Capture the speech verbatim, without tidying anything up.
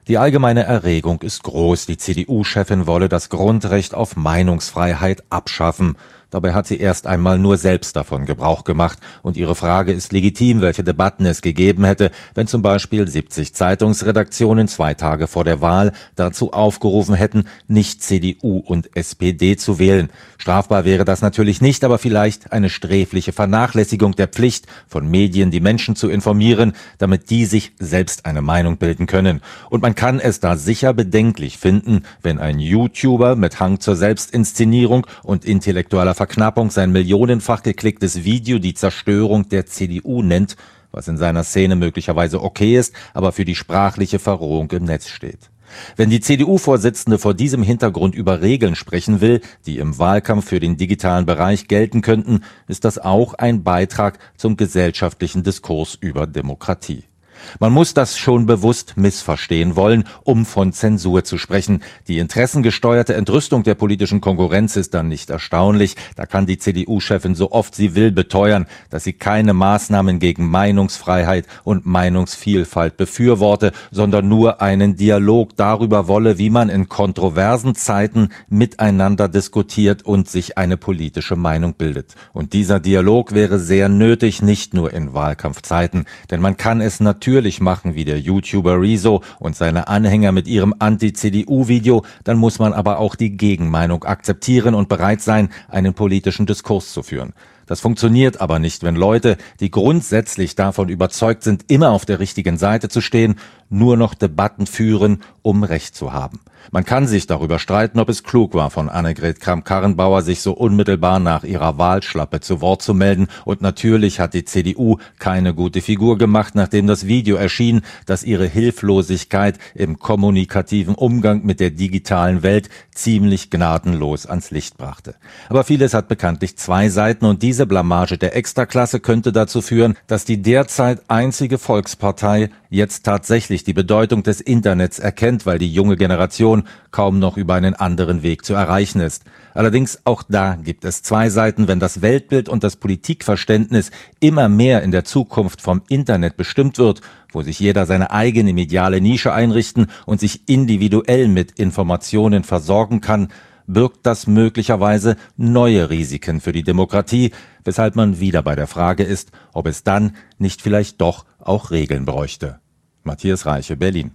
Die allgemeine Erregung ist groß. Die C D U-Chefin wolle das Grundrecht auf Meinungsfreiheit abschaffen. Dabei hat sie erst einmal nur selbst davon Gebrauch gemacht. Und ihre Frage ist legitim, welche Debatten es gegeben hätte, wenn zum Beispiel siebzig Zeitungsredaktionen zwei Tage vor der Wahl dazu aufgerufen hätten, nicht C D U und S P D zu wählen. Strafbar wäre das natürlich nicht, aber vielleicht eine sträfliche Vernachlässigung der Pflicht von Medien, die Menschen zu informieren, damit die sich selbst eine Meinung bilden können. Und man kann es da sicher bedenklich finden, wenn ein YouTuber mit Hang zur Selbstinszenierung und intellektueller Verknappung sein millionenfach geklicktes Video die Zerstörung der C D U nennt, was in seiner Szene möglicherweise okay ist, aber für die sprachliche Verrohung im Netz steht. Wenn die C D U-Vorsitzende vor diesem Hintergrund über Regeln sprechen will, die im Wahlkampf für den digitalen Bereich gelten könnten, ist das auch ein Beitrag zum gesellschaftlichen Diskurs über Demokratie. Man muss das schon bewusst missverstehen wollen, um von Zensur zu sprechen. Die interessengesteuerte Entrüstung der politischen Konkurrenz ist dann nicht erstaunlich. Da kann die C D U-Chefin so oft sie will beteuern, dass sie keine Maßnahmen gegen Meinungsfreiheit und Meinungsvielfalt befürworte, sondern nur einen Dialog darüber wolle, wie man in kontroversen Zeiten miteinander diskutiert und sich eine politische Meinung bildet. Und dieser Dialog wäre sehr nötig, nicht nur in Wahlkampfzeiten, denn man kann es natürlich natürlich machen wie der YouTuber Rezo und seine Anhänger mit ihrem Anti-C D U-Video, dann muss man aber auch die Gegenmeinung akzeptieren und bereit sein, einen politischen Diskurs zu führen. Das funktioniert aber nicht, wenn Leute, die grundsätzlich davon überzeugt sind, immer auf der richtigen Seite zu stehen, nur noch Debatten führen, um Recht zu haben. Man kann sich darüber streiten, ob es klug war, von Annegret Kramp-Karrenbauer sich so unmittelbar nach ihrer Wahlschlappe zu Wort zu melden. Und natürlich hat die C D U keine gute Figur gemacht, nachdem das Video erschien, das ihre Hilflosigkeit im kommunikativen Umgang mit der digitalen Welt ziemlich gnadenlos ans Licht brachte. Aber vieles hat bekanntlich zwei Seiten und diese Blamage der Extraklasse könnte dazu führen, dass die derzeit einzige Volkspartei jetzt tatsächlich die Bedeutung des Internets erkennt, weil die junge Generation kaum noch über einen anderen Weg zu erreichen ist. Allerdings auch da gibt es zwei Seiten. Wenn das Weltbild und das Politikverständnis immer mehr in der Zukunft vom Internet bestimmt wird, wo sich jeder seine eigene mediale Nische einrichten und sich individuell mit Informationen versorgen kann, birgt das möglicherweise neue Risiken für die Demokratie, weshalb man wieder bei der Frage ist, ob es dann nicht vielleicht doch auch Regeln bräuchte. Matthias Reiche, Berlin.